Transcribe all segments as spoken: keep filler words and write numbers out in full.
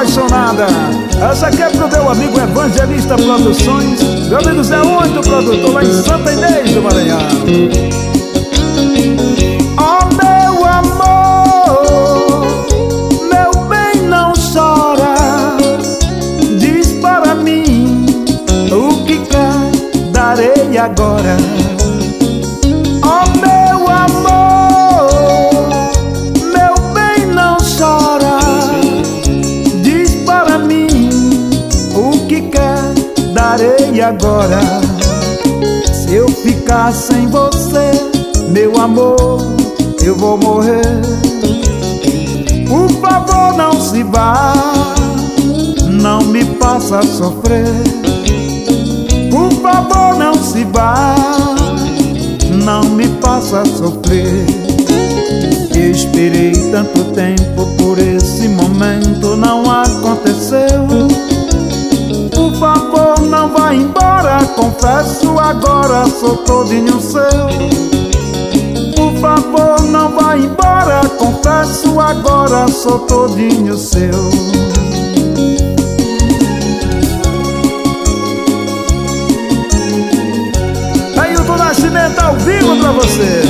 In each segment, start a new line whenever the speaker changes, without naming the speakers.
apaixonada. Essa aqui é pro meu amigo Evangelista Produções, meu amigo Zé Oito, produtor lá em Santa Inês do Maranhão. Oh meu amor, meu bem, não chora. Diz para mim o que quer, darei agora. Oh meu amor, meu bem, não chora. Diz para mim o que quer, darei agora. Se eu ficar sem você, meu amor, eu vou morrer. Por favor, não se vá, não me faça sofrer. Por favor, não se vá, não me faça sofrer. Esperei tanto tempo por esse momento, não aconteceu. Por favor, não vá embora, confesso agora, sou todinho seu. Por favor, não vá embora, confesso agora, sou todinho seu. Ailton Nascimento ao vivo pra você.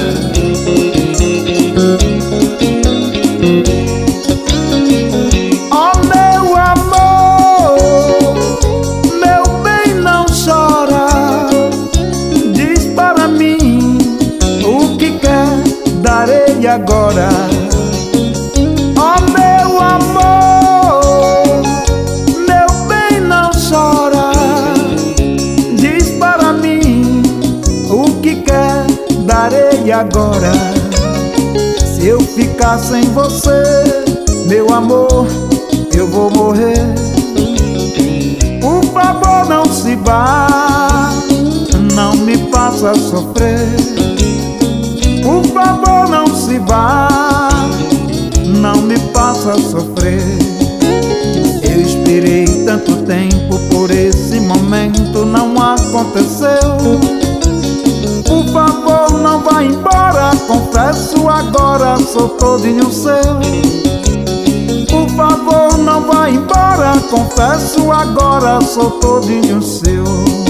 Oh meu amor, meu bem, não chora. Diz para mim o que quer, darei agora. Oh meu amor, meu bem, não chora. Diz para mim o que quer, darei agora. Se eu ficar sem você, meu amor, eu vou morrer. Por favor, não se vá, não me faça sofrer. Por favor, não se vá, não me faça sofrer. Eu esperei tanto tempo por esse momento, não aconteceu. Por favor, não vá embora, confesso agora, sou todinho seu. Por favor, não vá embora, confesso agora, sou todinho seu.